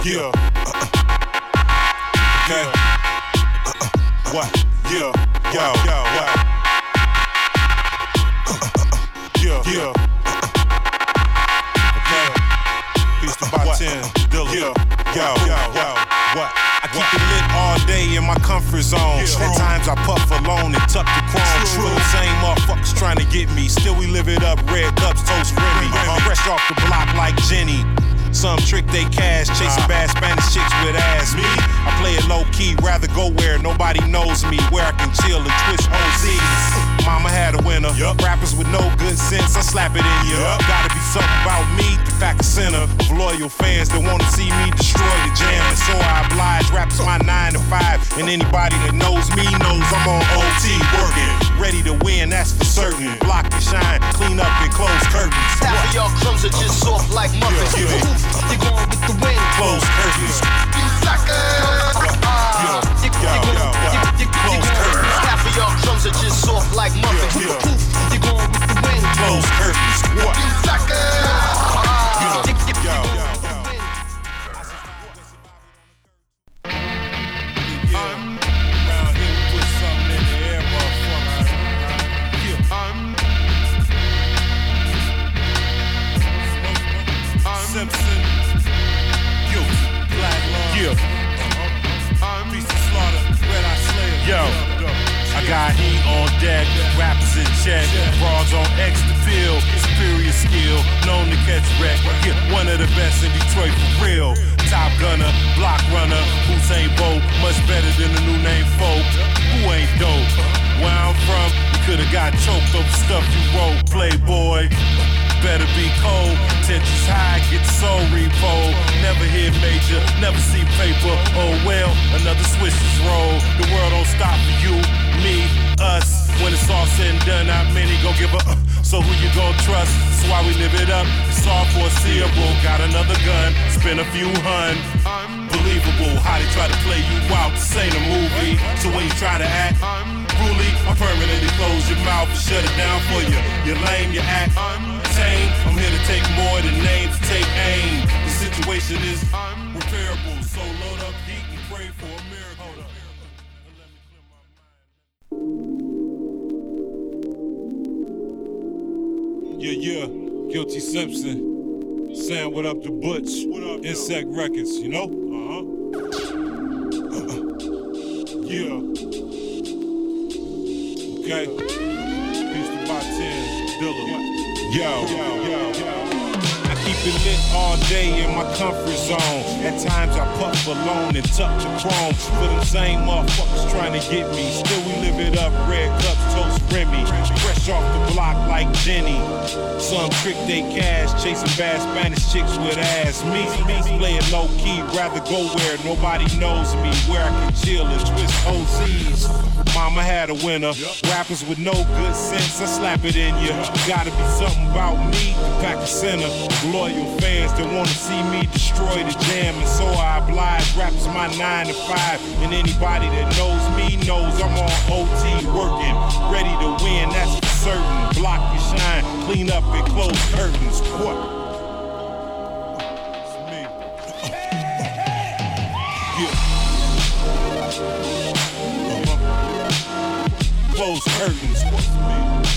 Yeah. Okay. What? Yeah. Yo. What? Yeah. Okay. Peace to about 10. Dilla. Yo. What? I keep it lit all day in my comfort zone. At times I puff alone and tuck the chrome. True. The same motherfuckers trying to get me. Still we live it up. Red cups, toast Remy. Fresh off the block like Jenny. Some trick they cash, chasing bad Spanish chicks with ass. Me, I play it low key, rather go where nobody knows me, where I can chill and twist OZs. Mama had a winner. Rappers with no good sense, I slap it in you. Gotta be something about me, the fact of center of loyal fans that wanna see me destroy the jam. And so I oblige, raps my 9 to 5. And anybody that knows me knows I'm on OT working. Ready to win, that's for certain. Block and shine, clean up and close curtains. Half of y'all crumbs are just soft like muffins. You're going with the wind. Close curtains. You suckers. Close curtains. Half of y'all crumbs are just soft like muffins. You're going with the wind. Close curtains. What? You suckers. Simpson, guilty, black law. Beast of slaughter, red eye slayer. Yo, I got heat on deck, rappers in check, broads on extra field, superior skill, known to catch wreck. Yeah, one of the best in Detroit for real. Top gunner, block runner, Usain Bolt, much better than the new name folk. Who ain't dope? Where I'm from, you could've got choked over stuff you wrote, Playboy. Better be cold, tensions high, get the soul repo. Never hit major, never see paper. Oh well, another Swish's roll. The world don't stop for you, me, us. When it's all said and done, not many gon' give a so who you gon' trust? That's why we live it up. It's all foreseeable. Got another gun, spend a few hun. Unbelievable how they try to play you out. This ain't a movie, so when you try to act unruly, I permanently close your mouth and shut it down for you. You're lame, you act untamed. I'm here to take more than names, take aim. The situation is unrepairable, so load up heat and pray for a miracle. Yeah, Guilty Simpson. Saying what up to Butch. What up, Insect Records, you know? Yeah. Okay. Peace to about 10. Dilla. Yo. I keep it lit all day in my comfort zone. At times I puff alone and tuck the chrome. For them same motherfuckers trying to get me. Still we live it up, red cups, toast Remy. Fresh off the block like Jenny. Some trick they cash, chasing bad Spanish chicks with ass. Me, play it low key, rather go where nobody knows me. Where I can chill and twist OZs. Mama had a winner. Rappers with no good sense, I slap it in you. Gotta be something about me, pack a center. Loyal fans that wanna see me destroy the jam. And so I oblige, rappers my 9 to 5. And anybody that knows me knows I'm on OT working. Ready to win, that's for certain. Block your shine, clean up and close curtains. What? It's me. Yeah. Close curtains. What's me?